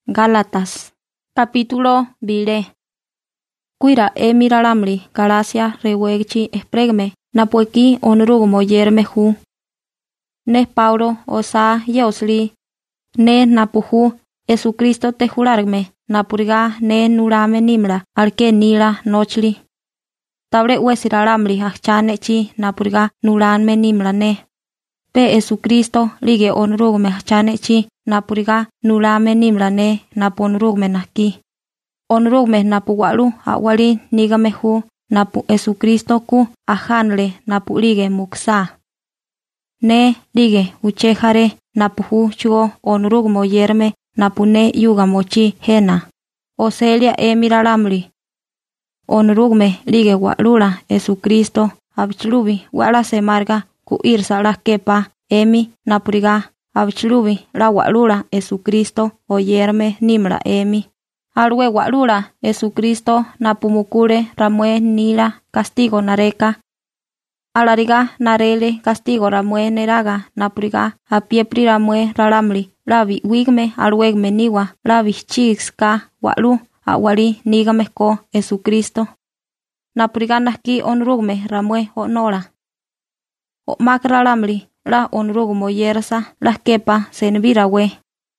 Gálatas. Capítulo vile. Cuira emi ralamli Galacia rewegchi espregme napueki onrugumo yerme hu. Ne Paulo osa yeosli. Ne napuhu Jesucristo te jurarme napuriga ne nurame nimla arke nila nochli. Tabre uesi ralamli achane napuriga nuranme nimla ne. Pe Jesucristo lige onrugume achane napuriga nurame nimla ne naponrugume naki. Onrugume napuwalu awali nigame hu napu Jesucristo ku ahanle napulige muksa. Ne lige uchejare napuhu chugo onrugumo yerme napune yugamochi hena. Oselia emi ralamli. Onrugume lige walula Jesucristo abichlubi wala semarga ku irsa la kepa emi napuriga abichlubi la walula Jesucristo oyerme nimla emi. Alwe walula Jesucristo napumukure ramue nila castigo nareka. Alariga narele castigo ramue neraga napuriga apiepri ramue ralamli labi wigme alwegme niwa labi chigska walu awali nigame ko Jesucristo. Napuriga naki onrugme ramue onora. O mak ralamli la onrugumo yersa la kepa senvirawe.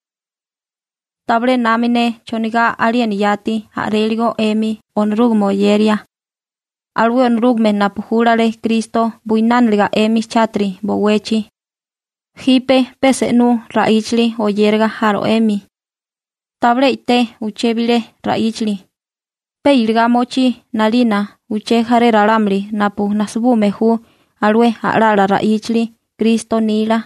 Table namine choniga alien yati areligo emi onrugumo yeria. Alwe onrugme napuhurale Cristo buinanliga emi chatri bowechi. Hipe pesenu raichli o yerga haro emi. Table ite uchebile raichli. Pe ilga mochi nalina uche jare ralamli napu nasbume hu alwe alala raichli Cristo nila.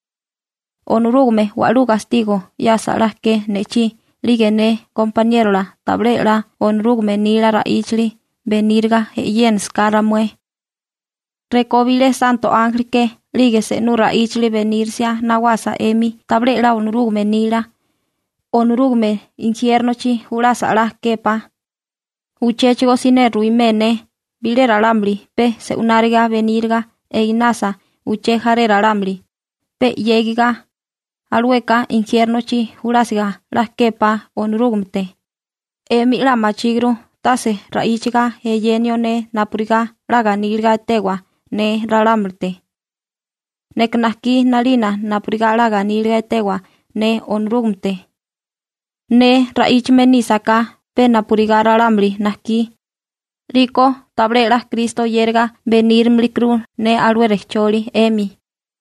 Onrugume walu castigo ya salake nechi ligene compañero la table la onrugume nila raichli benirga yen skaramue. Recobile santo anglike ligese nu raichli benirsia nawasa emi table la onrugume nila. Onrugume infierno chi urasa la kepa. Uchechigo sine ruimene bile ralamli pe se unariga benirga e inasa uchejare ralamli. Pe yegiga alweka infierno chi urasiga la kepa onrugumte. Emi la machigru tase raichiga eyenio ne napuriga laga nilga tewa ne ralamlte. Neknaki nalina napuriga laga nilga tewa ne onrugumte. Ne raichme nisaka pe napuriga ralamli naki. Rico table la Cristo yerga venir mlikru ne alwerecholi emi.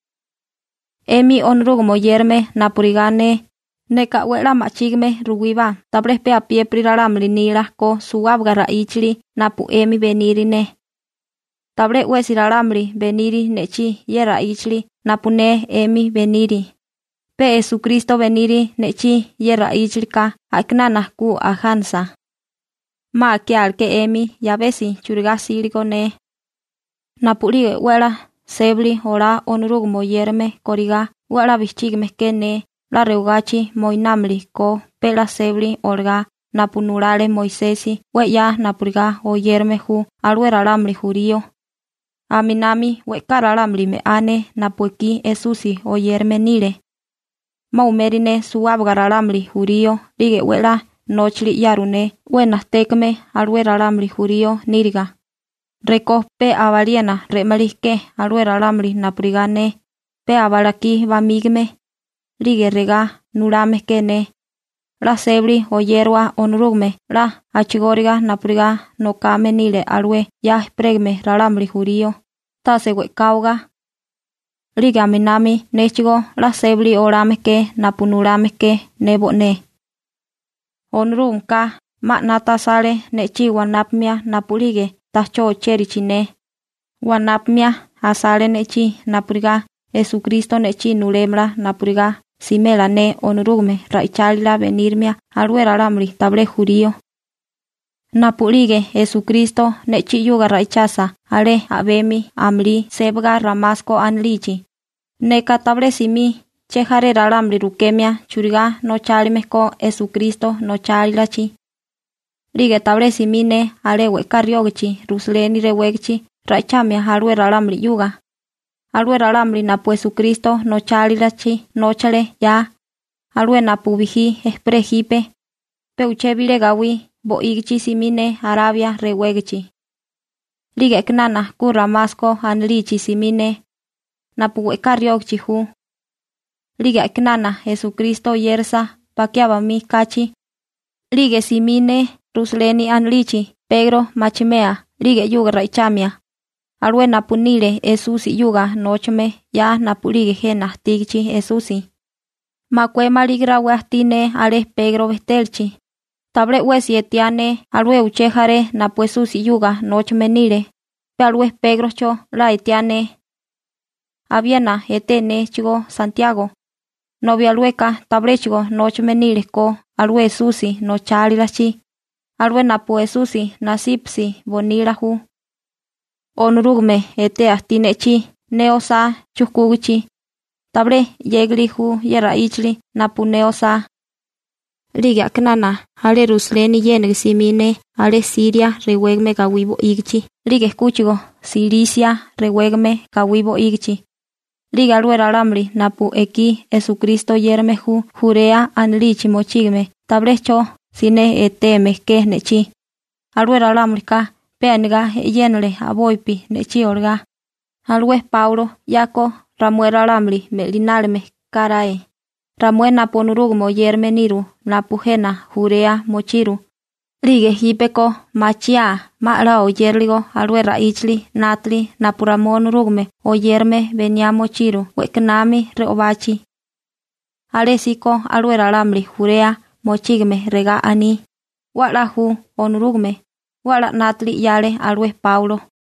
Emi onrugumo yerme napurigane ne kawela machigme ruwiba table pe a pie priralamli nila ko suabga raichli napu emi venirine. Table wesi ralamli veniri nechi ye raichli napune emi veniri. Pe Jesucristo veniri nechi ye raichli ka aknana ku ahansa. Ma ke alke emi yabesi churiga siligo ne. Napurige wela sebli ora onrugumo yerme koriga wala bichigme kene la reugachi moinamli ko pela sebli orga napunurale Moisesi weya napuriga o yerme hu alwe ralamli jurío. Aminami weka ralamli me ane napueki Esusi o yerme nile. Maumerine suabga ralamli jurío lige wela nochli yarune buenas tekme alwe ralamli jurío niriga. Reko pe avaliena remaliske alwe ralamli napurigane pe avalaki vamigme lige rega nurame kene. La sebli o yerwa onrugme la achigoriga napuriga no kame nile alwe ya pregme ralamli jurío. Tase wekauga. Lige aminami nechigo la sebli orame ke napunurame ke nebo ne. Onrunka ma nata sale nechi wanapmia napulige tacho cherichine. Wanapmia asale nechi napuriga Jesucristo nechi nulemla napuriga simela ne onrugme raichalila venirmia alwe ralamli table jurío. Napulige Jesucristo nechi yuga raichasa ale abemi amli sebga ramasco anlichi. Neka table simi chejare ralamli rukemia churiga no chalime ko Jesucristo no chalilachi. Lige table simine ale weka riogichi rusleni rewegchi raichamia alwe ralamli yuga. Alwe ralamli napu Jesucristo no chalilachi no chale ya alue napu viji esprejipe, peuche vile gawi boigichi simine Arabia rewegichi. Lige knana ku Ramasco anlichi simine, napu wekarriogchi hu. Lige knana Jesucristo yersa pakiaba mi kachi. Lige simine rusleni anlichi Pedro machimea lige yuga raichamia. Alwe napunile Esusi yuga nochme ya napulige jena tigchi Esusi. Makwe maligra weastine ale Pedro vestelchi. Tabre wesi etiane alwe uchejare napu Esusi yuga nochme nile. Pe alwe Pedro cho la etiane. Aviena etene chigo Santiago. Novi alweka tabre chigo nochme nile ko alwe Esusi no chalilachi. Alwe napu Esusi nasipsi bonila hu. Onurugme ete astinechi neosa chukugichi. Tabre yegli hu yera ichli napu neosa. Liga knana ale rusleni yeneg simine ale Siria rewegme gawibo igchi. Liga escuchigo Cilicia rewegme gawibo igchi. Liga alwe ralamri napu eki Jesucristo yerme hu Jurea anlichi mochigme. Tabre cho sine eteme kehnechi. Alwe ralamri ka peaniga yenle aboipi nechi orga. Alwe Paulo yako ramue ralamri melinalme karae. Ramue napu nurugmo yerme niru napu jena Jurea mochiru. Lige hipeko machia ma'la oyerligo alwe raichli natli napu ramon nurugme oyerme venia mochiru weknami reobachi. Alesiko alwe ralamri Jurea mochigme rega ani. Wala hu onurugme. Wala natli yale alwe Paulo.